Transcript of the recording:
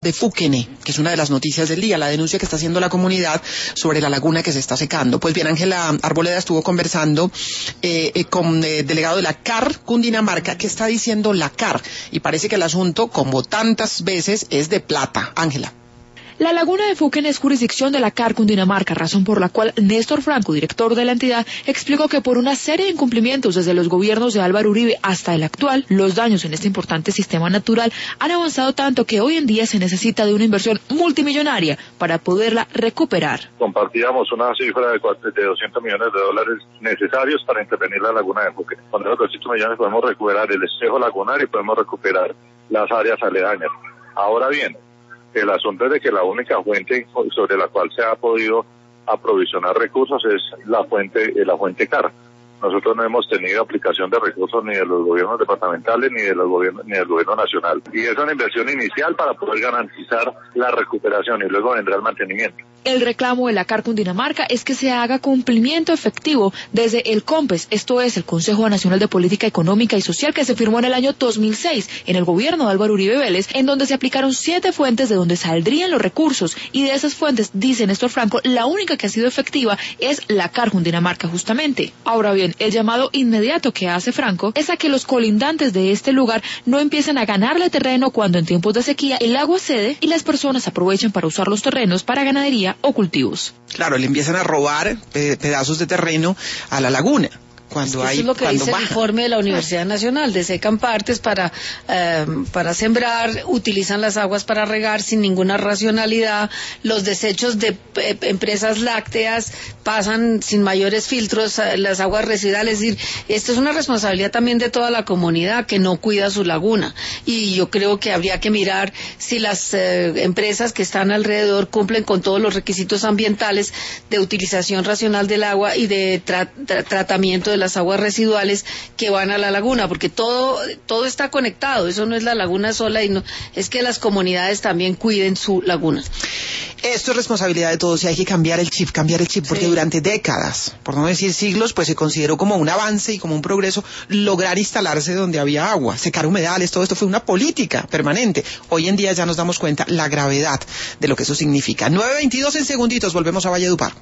de Fuquene, que es una de las noticias del día, la denuncia que está haciendo la comunidad sobre la laguna que se está secando. Pues bien, Ángela Arboleda estuvo conversando con el delegado de la CAR Cundinamarca. ¿Qué está diciendo la CAR? Y parece que el asunto, como tantas veces, es de plata. Ángela. La laguna de Fuquene es jurisdicción de la CAR Cundinamarca, razón por la cual Néstor Franco, director de la entidad, explicó que por una serie de incumplimientos desde los gobiernos de Álvaro Uribe hasta el actual, los daños en este importante sistema natural han avanzado tanto que hoy en día se necesita de una inversión multimillonaria para poderla recuperar. Compartíamos una cifra de $200 millones necesarios para intervenir la laguna de Fuquene. Con esos 200 millones podemos recuperar el espejo lagunar y podemos recuperar las áreas aledañas. Ahora bien, el asunto es de que la única fuente sobre la cual se ha podido aprovisionar recursos es la fuente CAR. Nosotros no hemos tenido aplicación de recursos ni de los gobiernos departamentales ni del gobierno nacional. Y es una inversión inicial para poder garantizar la recuperación y luego vendrá el mantenimiento. El reclamo de la CAR Cundinamarca es que se haga cumplimiento efectivo desde el COMPES, esto es el Consejo Nacional de Política Económica y Social, que se firmó en el año 2006 en el gobierno de Álvaro Uribe Vélez, en donde se aplicaron 7 fuentes de donde saldrían los recursos, y de esas fuentes, dice Néstor Franco, la única que ha sido efectiva es la CAR Cundinamarca justamente. Ahora bien, el llamado inmediato que hace Franco es a que los colindantes de este lugar no empiecen a ganarle terreno cuando en tiempos de sequía el agua cede y las personas aprovechan para usar los terrenos para ganadería o cultivos. Claro, le empiezan a robar pedazos de terreno a la laguna. Eso es lo que dice el informe de la Universidad Nacional, desecan partes para sembrar, utilizan las aguas para regar sin ninguna racionalidad, los desechos de empresas lácteas pasan sin mayores filtros las aguas residuales. Es decir, esto es una responsabilidad también de toda la comunidad que no cuida su laguna, y yo creo que habría que mirar si las empresas que están alrededor cumplen con todos los requisitos ambientales de utilización racional del agua y de tratamiento de las aguas residuales que van a la laguna, porque todo está conectado. Eso no es la laguna sola, y no es que las comunidades también cuiden su laguna. Esto es responsabilidad de todos y hay que cambiar el chip, porque durante décadas, por no decir siglos, pues se consideró como un avance y como un progreso lograr instalarse donde había agua, secar humedales, todo esto fue una política permanente. Hoy en día ya nos damos cuenta la gravedad de lo que eso significa. 9:22 en segunditos, volvemos a Valledupar.